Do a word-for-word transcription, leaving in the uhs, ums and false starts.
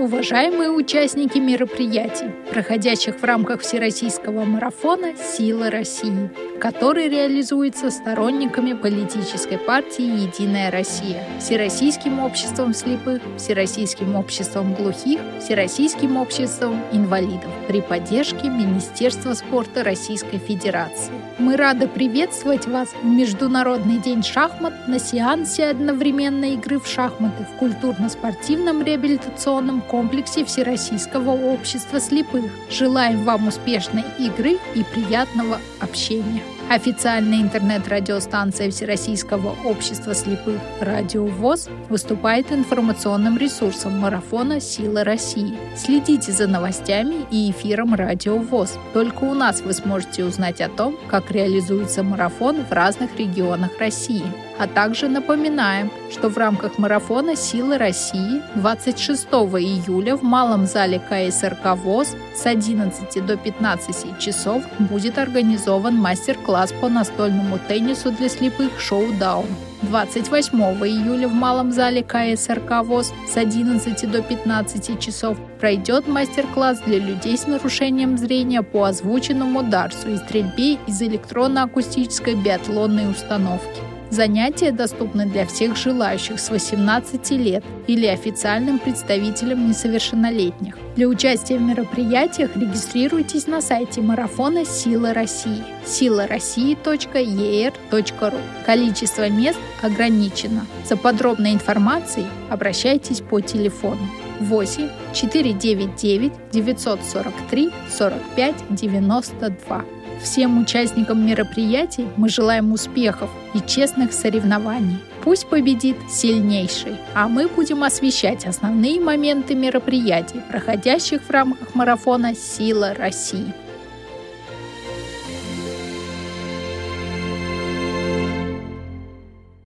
Уважаемые участники мероприятий, проходящих в рамках Всероссийского марафона «Сила России», который реализуется сторонниками политической партии «Единая Россия», Всероссийским обществом слепых, Всероссийским обществом глухих, Всероссийским обществом инвалидов при поддержке Министерства спорта Российской Федерации. Мы рады приветствовать вас в Международный день шахмат на сеансе одновременной игры в шахматы в культурно-спортивном реабилитационном комплексе Всероссийского общества слепых. Желаем вам успешной игры и приятного общения. Официальная интернет-радиостанция Всероссийского общества слепых «Радио ВОС» выступает информационным ресурсом марафона «Сила России». Следите за новостями и эфиром «Радио ВОС». Только у нас вы сможете узнать о том, как реализуется марафон в разных регионах России. А также напоминаем, что в рамках марафона «Сила России» двадцать шестого июля в Малом зале ка эс эр ка ВОС с одиннадцати до пятнадцати часов будет организован мастер-класс по настольному теннису для слепых «Шоу-даун». двадцать восьмого июля в Малом зале ка эс эр ка ВОС с одиннадцати до пятнадцати часов пройдет мастер-класс для людей с нарушением зрения по озвученному дартсу и стрельбе из электронно-акустической биатлонной установки. Занятия доступны для всех желающих с восемнадцати лет или официальным представителям несовершеннолетних. Для участия в мероприятиях регистрируйтесь на сайте марафона «Сила России» сила россии точка е эр точка ру. Количество мест ограничено. За подробной информацией обращайтесь по телефону восемь четыреста девяносто девять девятьсот сорок три сорок пять девяносто два. Всем участникам мероприятий мы желаем успехов и честных соревнований. Пусть победит сильнейший, а мы будем освещать основные моменты мероприятий, проходящих в рамках марафона «Сила России».